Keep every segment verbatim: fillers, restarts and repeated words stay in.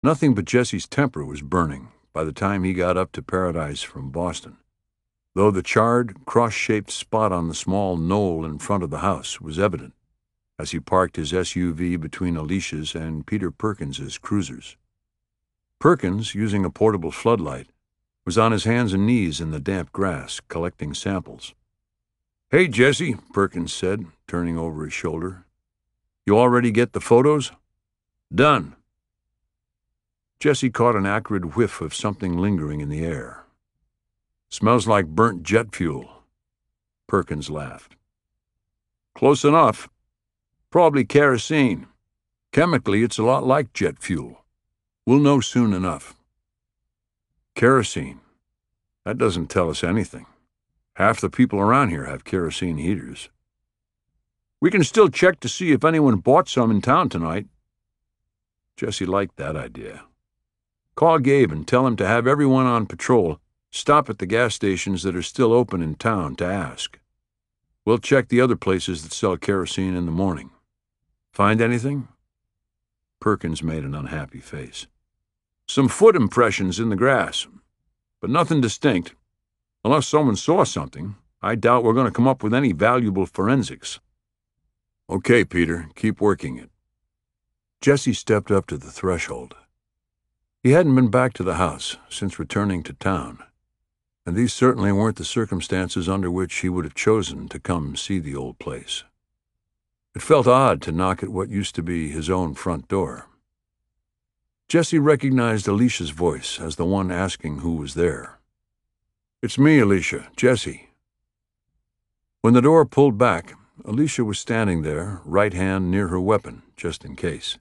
Nothing but Jesse's temper was burning by the time he got up to Paradise from Boston, though the charred, cross-shaped spot on the small knoll in front of the house was evident as he parked his S U V between Alicia's and Peter Perkins's cruisers. Perkins, using a portable floodlight, was on his hands and knees in the damp grass, collecting samples. "Hey, Jesse," Perkins said, turning over his shoulder. "You already get the photos?" "Done." Jesse caught an acrid whiff of something lingering in the air. "Smells like burnt jet fuel." Perkins laughed. "Close enough. Probably kerosene. Chemically, it's a lot like jet fuel. We'll know soon enough." "Kerosene. That doesn't tell us anything. Half the people around here have kerosene heaters." "We can still check to see if anyone bought some in town tonight." Jesse liked that idea. "Call Gabe and tell him to have everyone on patrol stop at the gas stations that are still open in town to ask. We'll check the other places that sell kerosene in the morning. Find anything?" Perkins made an unhappy face. "Some foot impressions in the grass, but nothing distinct. Unless someone saw something, I doubt we're going to come up with any valuable forensics." "Okay, Peter, keep working it." Jesse stepped up to the threshold. He hadn't been back to the house since returning to town, and these certainly weren't the circumstances under which he would have chosen to come see the old place. It felt odd to knock at what used to be his own front door. Jesse recognized Alicia's voice as the one asking who was there. "It's me, Alicia, Jesse." When the door pulled back, Alicia was standing there, right hand near her weapon, just in case.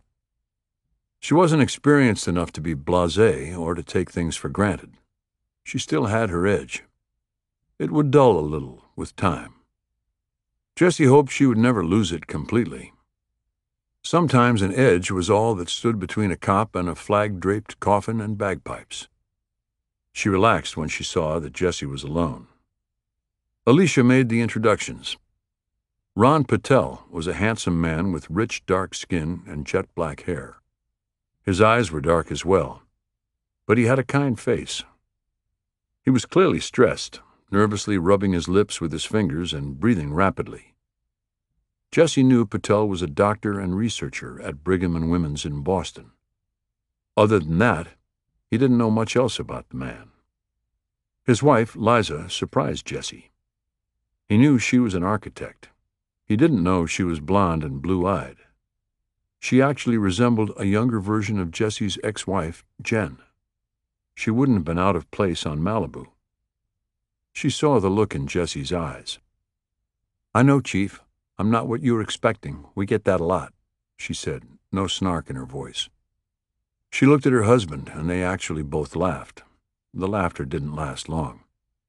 She wasn't experienced enough to be blasé or to take things for granted. She still had her edge. It would dull a little with time. Jesse hoped she would never lose it completely. Sometimes an edge was all that stood between a cop and a flag-draped coffin and bagpipes. She relaxed when she saw that Jesse was alone. Alicia made the introductions. Ron Patel was a handsome man with rich, dark skin and jet-black hair. His eyes were dark as well, but he had a kind face. He was clearly stressed, nervously rubbing his lips with his fingers and breathing rapidly. Jesse knew Patel was a doctor and researcher at Brigham and Women's in Boston. Other than that, he didn't know much else about the man. His wife, Liza, surprised Jesse. He knew she was an architect. He didn't know she was blonde and blue-eyed. She actually resembled a younger version of Jesse's ex-wife, Jen. She wouldn't have been out of place on Malibu. She saw the look in Jesse's eyes. "I know, Chief. I'm not what you were expecting. We get that a lot," she said, no snark in her voice. She looked at her husband, and they actually both laughed. The laughter didn't last long.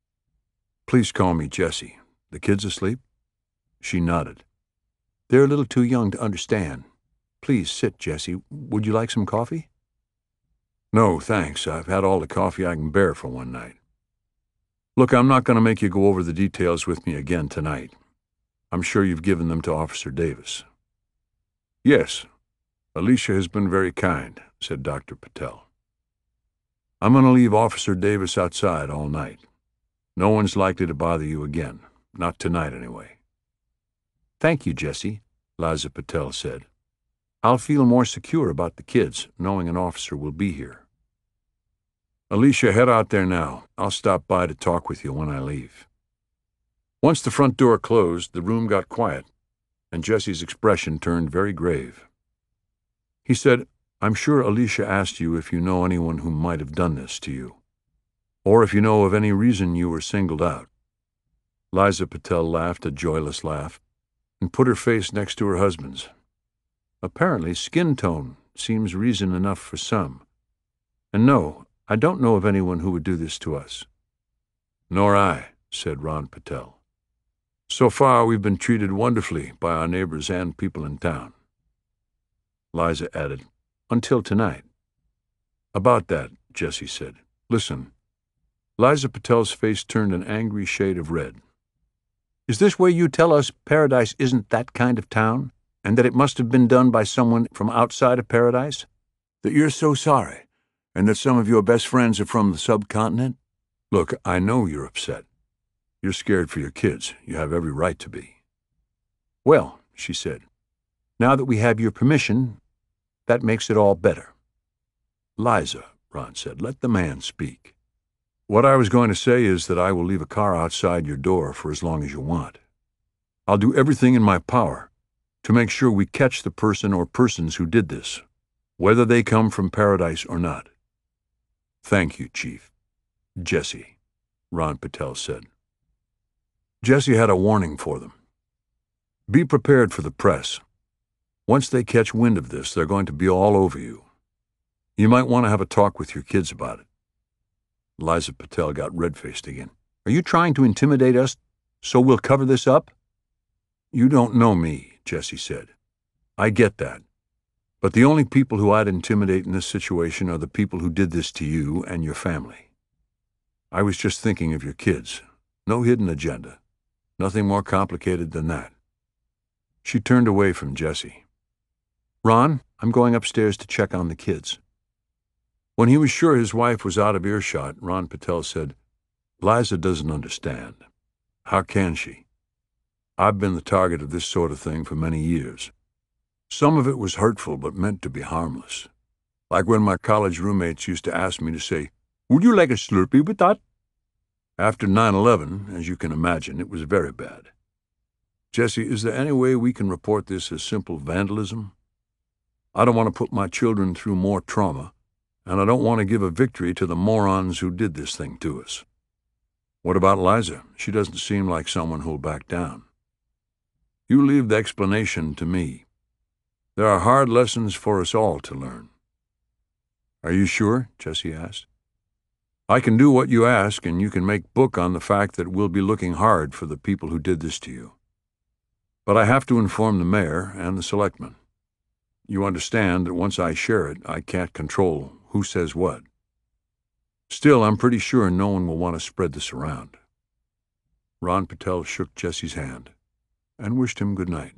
"Please call me Jesse. The kids asleep?" She nodded. "They're a little too young to understand. Please sit, Jesse. Would you like some coffee?" "No, thanks. I've had all the coffee I can bear for one night. Look, I'm not going to make you go over the details with me again tonight. I'm sure you've given them to Officer Davis." "Yes. Alicia has been very kind," said Doctor Patel. "I'm going to leave Officer Davis outside all night. No one's likely to bother you again. Not tonight, anyway." "Thank you, Jesse," Liza Patel said. "I'll feel more secure about the kids, knowing an officer will be here." "Alicia, head out there now. I'll stop by to talk with you when I leave." Once the front door closed, the room got quiet, and Jesse's expression turned very grave. He said, "I'm sure Alicia asked you if you know anyone who might have done this to you, or if you know of any reason you were singled out." Liza Patel laughed a joyless laugh and put her face next to her husband's. "Apparently skin tone seems reason enough for some. And no, I don't know of anyone who would do this to us." "Nor I," said Ron Patel. "So far, we've been treated wonderfully by our neighbors and people in town." Liza added, "Until tonight." "About that," Jesse said. "Listen." Liza Patel's face turned an angry shade of red. "Is this where you tell us Paradise isn't that kind of town, and that it must have been done by someone from outside of Paradise?" That you're so sorry, and that some of your best friends are from the subcontinent? Look, I know you're upset. You're scared for your kids. You have every right to be. Well, she said, now that we have your permission, that makes it all better. Liza, Ron said, let the man speak. What I was going to say is that I will leave a car outside your door for as long as you want. I'll do everything in my power to make sure we catch the person or persons who did this, whether they come from Paradise or not. Thank you, Chief. Jesse, Ron Patel said. Jesse had a warning for them. Be prepared for the press. Once they catch wind of this, they're going to be all over you. You might want to have a talk with your kids about it. Liza Patel got red-faced again. Are you trying to intimidate us so we'll cover this up? You don't know me, Jesse said. I get that. But the only people who I'd intimidate in this situation are the people who did this to you and your family. I was just thinking of your kids. No hidden agenda. Nothing more complicated than that. She turned away from Jesse. Ron, I'm going upstairs to check on the kids. When he was sure his wife was out of earshot, Ron Patel said, Liza doesn't understand. How can she? I've been the target of this sort of thing for many years. Some of it was hurtful but meant to be harmless. Like when my college roommates used to ask me to say, would you like a Slurpee with that? After nine eleven, as you can imagine, it was very bad. Jesse, is there any way we can report this as simple vandalism? I don't want to put my children through more trauma, and I don't want to give a victory to the morons who did this thing to us. What about Liza? She doesn't seem like someone who'll back down. You leave the explanation to me. There are hard lessons for us all to learn. Are you sure? Jesse asked. I can do what you ask, and you can make book on the fact that we'll be looking hard for the people who did this to you. But I have to inform the mayor and the selectmen. You understand that once I share it, I can't control who says what. Still, I'm pretty sure no one will want to spread this around. Ron Patel shook Jesse's hand and wished him good night.